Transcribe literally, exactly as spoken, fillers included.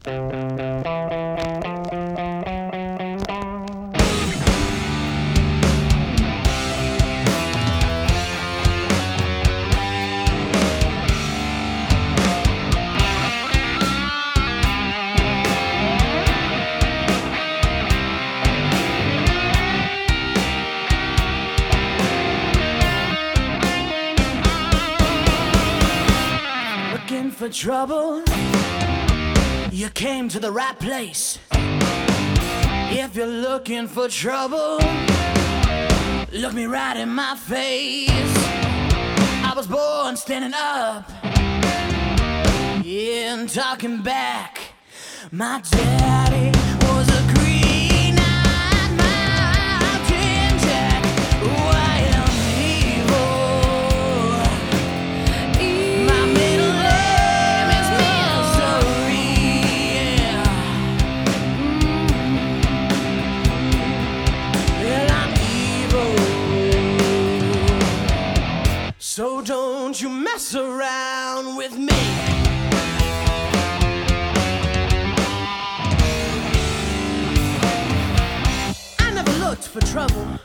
Looking for trouble, you came to the right place. If you're looking for trouble, look me right in my face. I was born standing up, yeah, and talking back. My daddy was a green-eyed mountain jack. Wild evil. My middle name is Misery. Yeah. Well, I'm evil. So don't you mess around with me. For trouble,